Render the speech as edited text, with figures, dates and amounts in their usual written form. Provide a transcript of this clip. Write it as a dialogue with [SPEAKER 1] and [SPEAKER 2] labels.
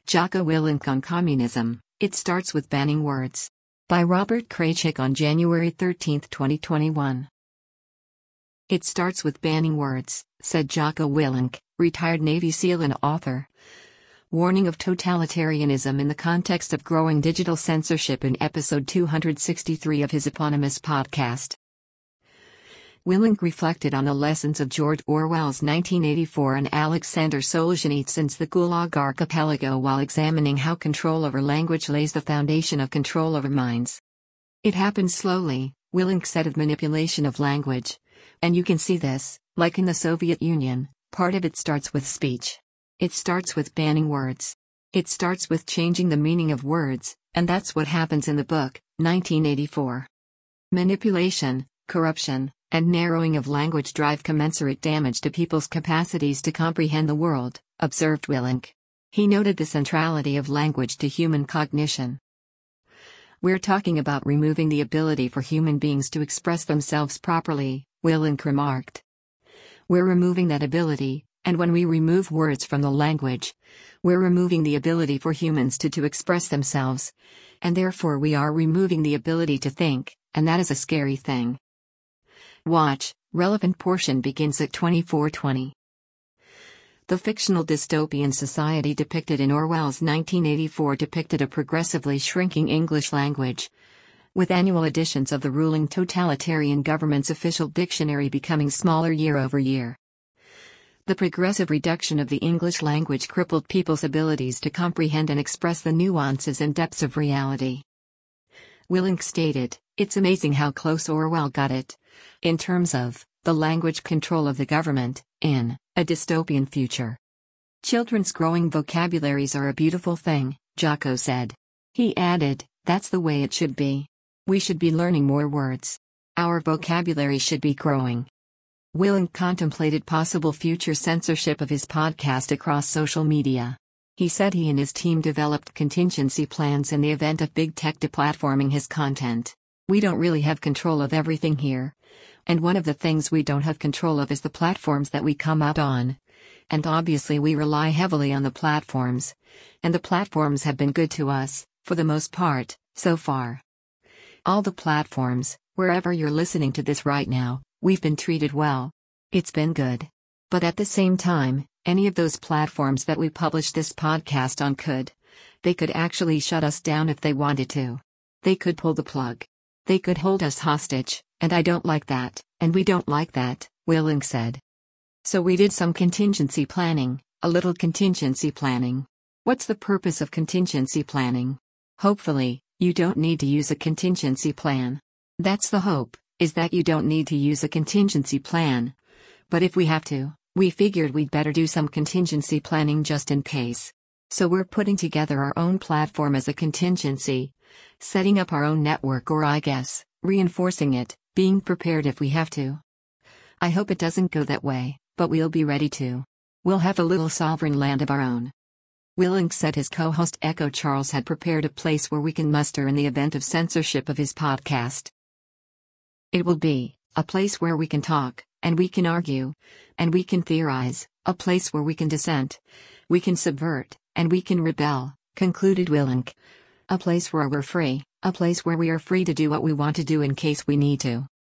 [SPEAKER 1] Jocko Willink on Communism, It Starts with Banning Words. By Robert Kraychik on January 13, 2021. It starts with banning words, said Jocko Willink, retired Navy SEAL and author. Warning of totalitarianism in the context of growing digital censorship in episode 263 of his eponymous podcast. Willink reflected on the lessons of George Orwell's 1984 and Alexander Solzhenitsyn's The Gulag Archipelago while examining how control over language lays the foundation of control over minds. It happens slowly, Willink said, of manipulation of language. And you can see this, like in the Soviet Union, part of it starts with speech. It starts with banning words. It starts with changing the meaning of words, and that's what happens in the book, 1984. Manipulation, corruption, and narrowing of language drive commensurate damage to people's capacities to comprehend the world, observed Willink. He noted the centrality of language to human cognition. We're talking about removing the ability for human beings to express themselves properly, Willink remarked. We're removing that ability, and when we remove words from the language, we're removing the ability for humans to express themselves, and therefore we are removing the ability to think, and that is a scary thing. Watch, relevant portion begins at 24:20. The fictional dystopian society depicted in Orwell's 1984 depicted a progressively shrinking English language, with annual editions of the ruling totalitarian government's official dictionary becoming smaller year over year. The progressive reduction of the English language crippled people's abilities to comprehend and express the nuances and depths of reality. Willink stated, "It's amazing how close Orwell got it, in terms of the language control of the government, in a dystopian future. Children's growing vocabularies are a beautiful thing," Jocko said. He added, "That's the way it should be. We should be learning more words. Our vocabulary should be growing." Willink contemplated possible future censorship of his podcast across social media. He said he and his team developed contingency plans in the event of big tech deplatforming his content. "We don't really have control of everything here. And one of the things we don't have control of is the platforms that we come out on. And obviously we rely heavily on the platforms. And the platforms have been good to us, for the most part, so far. All the platforms, wherever you're listening to this right now, we've been treated well. It's been good. But at the same time, any of those platforms that we publish this podcast on they could actually shut us down if they wanted to. They could pull the plug. They could hold us hostage, and I don't like that, and we don't like that," Willink said. "So we did some contingency planning, a little contingency planning. What's the purpose of contingency planning? Hopefully, you don't need to use a contingency plan. That's the hope, is that you don't need to use a contingency plan. But if we have to, we figured we'd better do some contingency planning just in case. So we're putting together our own platform as a contingency, setting up our own network, or I guess, reinforcing it, being prepared if we have to. I hope it doesn't go that way, but we'll be ready to. We'll have a little sovereign land of our own." Willink said his co-host Echo Charles had prepared a place where we can muster in the event of censorship of his podcast. "It will be a place where we can talk, and we can argue, and we can theorize, a place where we can dissent, we can subvert, and we can rebel," concluded Willink. "A place where we're free, a place where we are free to do what we want to do in case we need to."